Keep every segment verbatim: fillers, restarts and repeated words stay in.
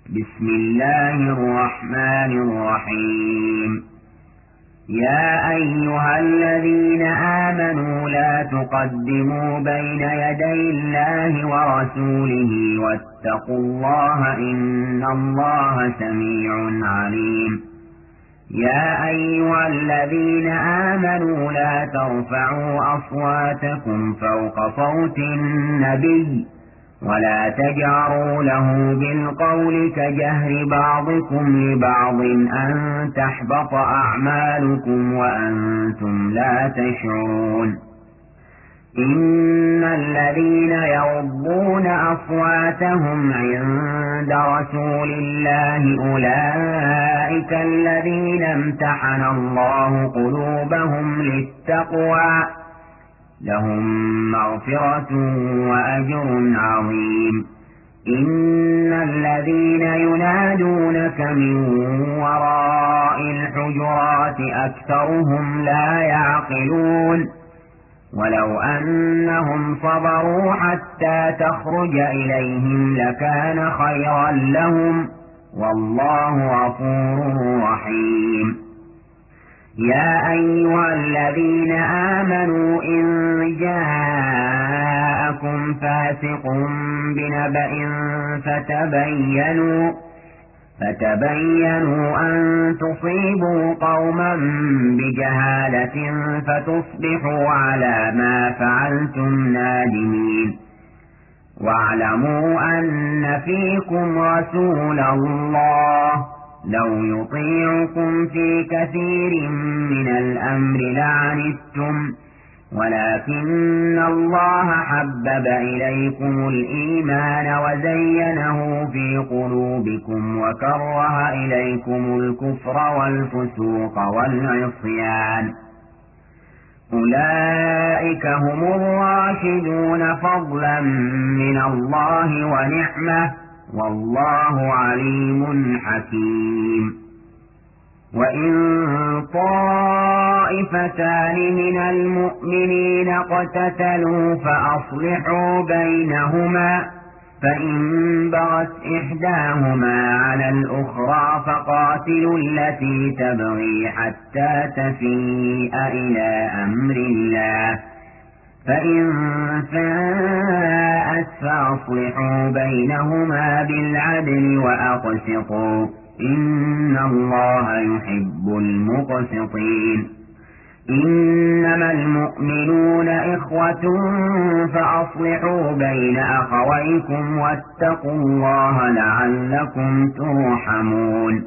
بسم الله الرحمن الرحيم. يا أيها الذين آمنوا لا تقدموا بين يدي الله ورسوله واتقوا الله إن الله سميع عليم. يا أيها الذين آمنوا لا ترفعوا أصواتكم فوق صوت النبي ولا تجعروا له بالقول كجهر بعضكم لبعض أن تحبط أعمالكم وأنتم لا تشعرون. إن الذين يغضون أصواتهم عند رسول الله أولئك الذين امتحن الله قلوبهم للتقوى لهم مغفرة وأجر عظيم. إن الذين ينادونك من وراء الحجرات أكثرهم لا يعقلون. ولو أنهم صبروا حتى تخرج إليهم لكان خيرا لهم والله غفور رحيم. يا أيها الذين آمنوا إن جاءكم فاسق بنبأ فتبينوا فتبينوا أن تصيبوا قوما بجهالة فتصبحوا على ما فعلتم نادمين. واعلموا أن فيكم رسول الله لو يطيعكم في كثير من الأمر لعنتم ولكن الله حبب إليكم الإيمان وزينه في قلوبكم وكره إليكم الكفر والفسوق والعصيان أولئك هم الراشدون فضلا من الله ونعمة والله عليم حكيم. وإن طائفتان من المؤمنين اقتتلوا فأصلحوا بينهما فإن بغت إحداهما على الأخرى فقاتلوا التي تبغي حتى تفيء إلى أمر الله فإن فاءت فأصلحوا بينهما بالعدل وأقسطوا إن الله يحب المقسطين. إنما المؤمنون إخوة فأصلحوا بين أخويكم واتقوا الله لعلكم ترحمون.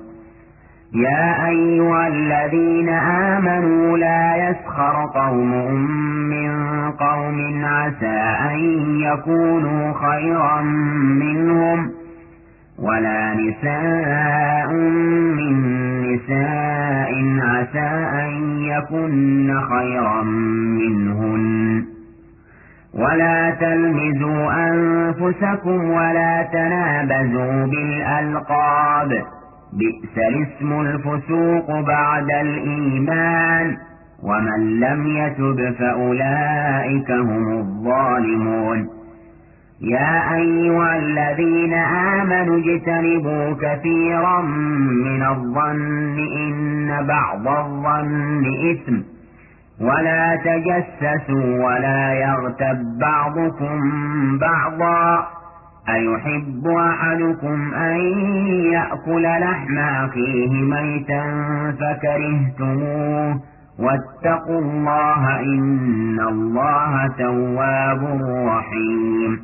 يا أيها الذين آمنوا لا يسخر قوم من قوم عسى أن يكونوا خيرا منهم ولا نساء من نساء عسى أن يكن خيرا منهن ولا تلمزوا أنفسكم ولا تنابزوا بالألقاب بئس الاسم الفسوق بعد الإيمان ومن لم يتب فأولئك هم الظالمون. يا أيها الذين آمنوا اجتنبوا كثيرا من الظن إن بعض الظن إثم ولا تجسسوا ولا يغتب بعضكم بعضا أيحب أحدكم أن يأكل لحم أخيه ميتا فكرهتموه واتقوا الله إن الله تواب رحيم.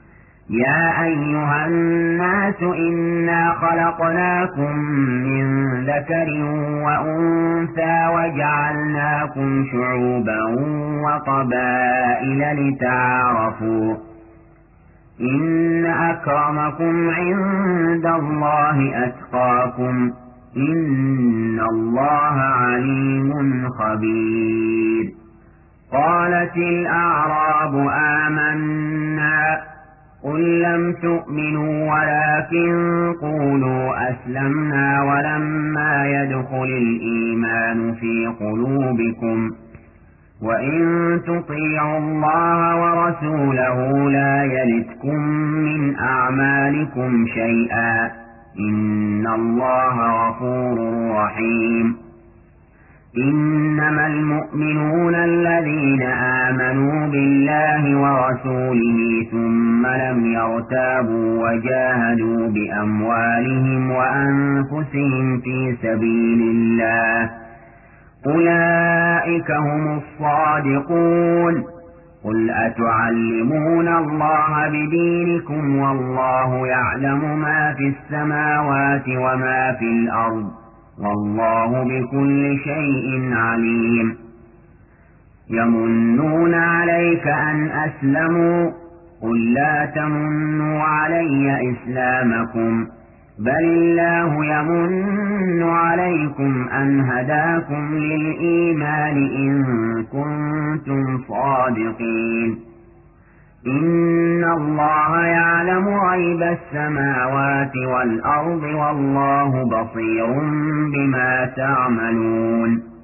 يا أيها الناس إنا خلقناكم من ذكر وأنثى وجعلناكم شعوبا وقبائل لتعارفوا إن أكرمكم عند الله أتقاكم إن الله عليم خبير. قالت الأعراب آمنا قل لم تؤمنوا ولكن قولوا أسلمنا ولما يدخل الإيمان في قلوبكم وإن تطيعوا الله ورسوله لا يلتكم من أعمالكم شيئا إن الله غفور رحيم إنما المؤمنون الذين آمنوا بالله ورسوله ثم لم يرتابوا وجاهدوا بأموالهم وأنفسهم في سبيل الله أولئك هم الصادقون قل أتعلمون الله بدينكم والله يعلم ما في السماوات وما في الأرض والله بكل شيء عليم يمنون عليك أن أسلموا قل لا تمنوا علي إسلامكم بل الله يمن عليكم أن هداكم للإيمان إن كنتم صادقين إن الله يعلم غيب السماوات والأرض والله بصير بما تعملون